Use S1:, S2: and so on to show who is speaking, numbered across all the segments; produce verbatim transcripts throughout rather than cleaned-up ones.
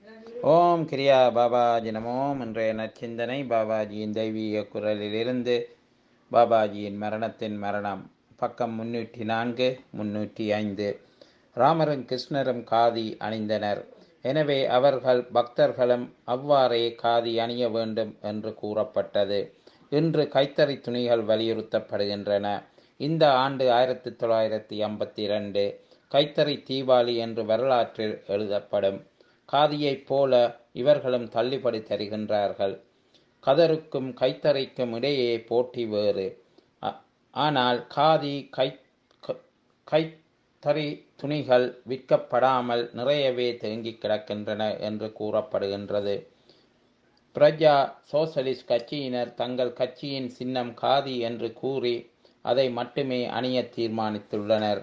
S1: ஓம் கிரியா பாபாஜி நமோம். இன்றைய நற்சிந்தனை பாபாஜியின் தெய்வீக குரலிலிருந்து. பாபாஜியின் மரணத்தின் மரணம், பக்கம் முன்னூற்றி நான்கு முன்னூற்றி ஐந்து. ராமரும் கிருஷ்ணரும் காதி அணிந்தனர். எனவே அவர்கள் பக்தர்களும் அவ்வாறே காதி அணிய வேண்டும் என்று கூறப்பட்டது. இன்று கைத்தறி துணிகள் வலியுறுத்தப்படுகின்றன. இந்த ஆண்டு ஆயிரத்தி தொள்ளாயிரத்தி ஐம்பத்தி இரண்டு கைத்தறி தீபாவளி என்று வரலாற்றில் எழுதப்படும். காதியைப் போல இவர்களும் தள்ளுபடி தருகின்றார்கள். கதருக்கும் கைத்தறிக்கும் இடையே போட்டி வேறு. ஆனால் காதி கை கைத்தறி துணிகள் விற்கப்படாமல் நிறையவே தேங்கி கிடக்கின்றன என்று கூறப்படுகின்றது. பிரஜா சோசலிஸ்ட் கட்சியினர் தங்கள் கட்சியின் சின்னம் காதி என்று கூறி அதை மட்டுமே அணிய தீர்மானித்துள்ளனர்.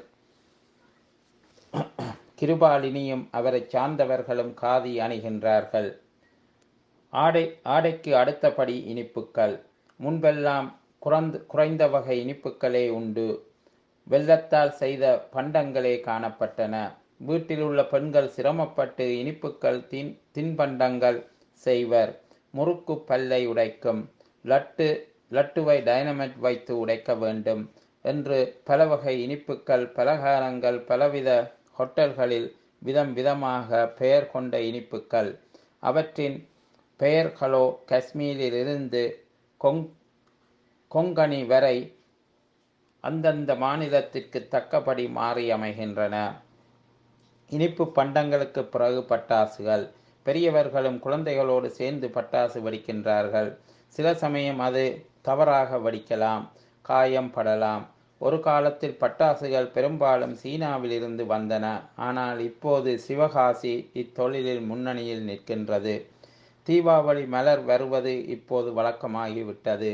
S1: கிருபாலினியும் அவரை சார்ந்தவர்களும் காதி அணிகின்றார்கள். ஆடை ஆடைக்கு அடுத்தபடி இனிப்புக்கள். முன்பெல்லாம் குறைந்த குறைந்த வகை இனிப்புக்களே உண்டு. வெல்லத்தால் செய்த பண்டங்களே காணப்பட்டன. வீட்டில் உள்ள பெண்கள் சிரமப்பட்டு இனிப்புக்கள் தின் தின்பண்டங்கள் செய்வர். முறுக்கு பல்லை உடைக்கும். லட்டு லட்டுவை டைனமைட் வைத்து உடைக்க வேண்டும் என்று பல வகை இனிப்புக்கள், பலகாரங்கள், பலவித ஹோட்டல்களில் விதம் விதமாக பெயர் கொண்ட இனிப்புக்கள். அவற்றின் பெயர்களோ காஷ்மீரிலிருந்து கொங் கொங்கணி வரை அந்தந்த மாநிலத்திற்கு தக்கபடி மாறி அமைகின்றன. இனிப்பு பண்டங்களுக்கு பிறகு பட்டாசுகள். பெரியவர்களும் குழந்தைகளோடு சேர்ந்து பட்டாசு வெடிக்கின்றார்கள். சில சமயம் அது தவறாக வெடிக்கலாம், காயம் படலாம். ஒரு காலத்தில் பட்டாசுகள் பெரும்பாலும் சீனாவில் இருந்து வந்தன. ஆனால் இப்போது சிவகாசி இத்தொழிலில் முன்னணியில் நிற்கின்றது. தீபாவளி மலர் வருவது இப்போது வழக்கமாகிவிட்டது.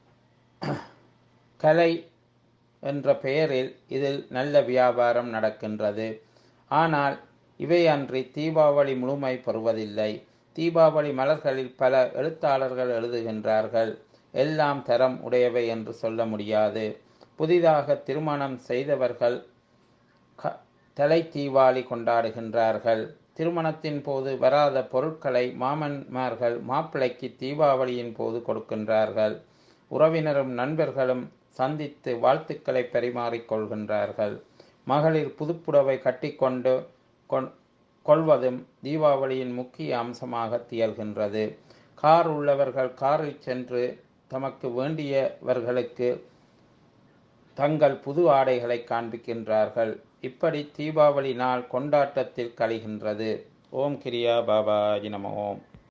S1: கலை என்ற பெயரில் இதில் நல்ல வியாபாரம் நடக்கின்றது. ஆனால் இவையன்றி தீபாவளி முழுமை பெறுவதில்லை. தீபாவளி மலர்களில் பல எழுத்தாளர்கள் எழுதுகின்றார்கள். எல்லாம் தரம் உடையவை என்று சொல்ல முடியாது. புதிதாக திருமணம் செய்தவர்கள் தலை தீபாவளி கொண்டாடுகின்றார்கள். திருமணத்தின் போது வராத பொருட்களை மாமன்மார்கள் மாப்பிள்ளைக்கு தீபாவளியின் போது கொடுக்கின்றார்கள். உறவினரும் நண்பர்களும் சந்தித்து வாழ்த்துக்களை பரிமாறிக்கொள்கின்றார்கள். மகளிர் புதுப்புடவை கட்டிக்கொண்டு கொள்வதும் தீபாவளியின் முக்கிய அம்சமாக திகழ்கின்றது. கார் உள்ளவர்கள் காரில் சென்று தமக்கு வேண்டியவர்களுக்கு தங்கள் புது ஆடைகளை காண்பிக்கின்றார்கள். இப்படி தீபாவளி நாள் கொண்டாட்டத்தில் கழிகின்றது. ஓம் கிரியா பாபாஜி நம ஓம்.